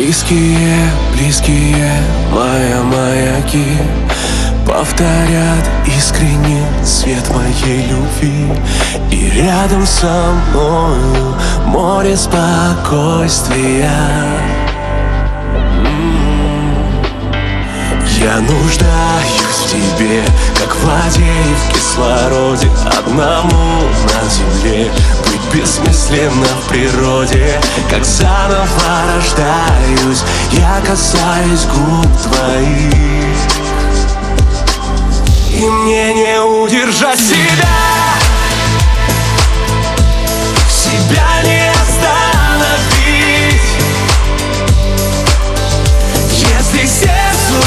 Близкие, близкие мои маяки повторят искренне свет моей любви. И рядом со мною море спокойствия. Я нуждаюсь в тебе, как в воде и в кислороде. Одному на земле быть бессмысленно в природе. Как заново рождаюсь, я касаюсь губ твоих, и мне не удержать себя. Себя не остановить, если сердцу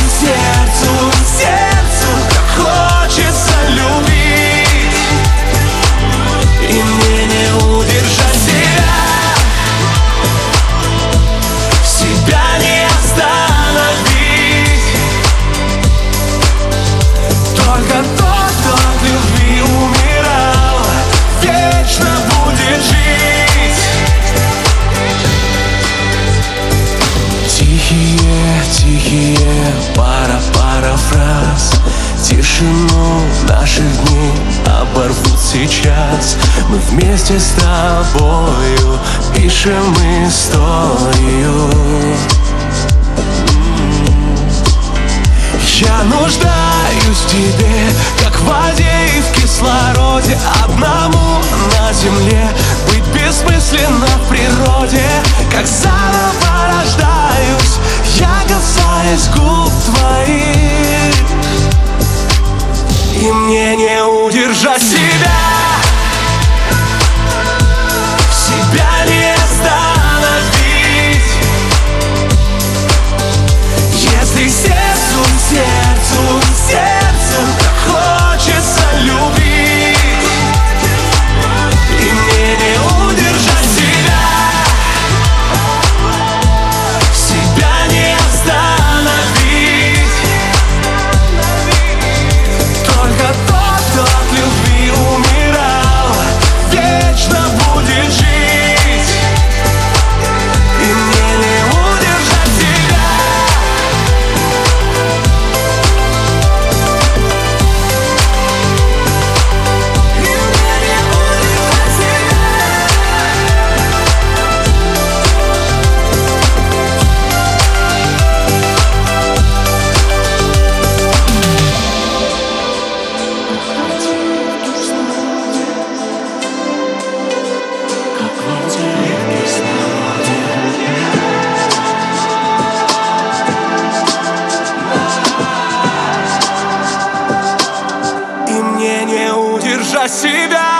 так хочется любить, и мне не удержать себя. Себя не остановить. Только тот, кто от любви умирал, вечно будет жить. Тихие, тихие пара фраз, тишину наших дней оборвут сейчас. Мы вместе с тобою пишем историю. Я нуждаюсь в тебе, как в воде и в кислороде. Одному на земле быть бессмысленно в природе. Как заново рождаюсь, я касаюсь губ твоих, и мне не удержать себя. Себя не остановить, если сердцу так хочется любить, и мне не удержать себя. Себя не остановить. Только тот, кто от любви умирал, вечно будет жить, и мне не удержать себя. И мне не удержать себя.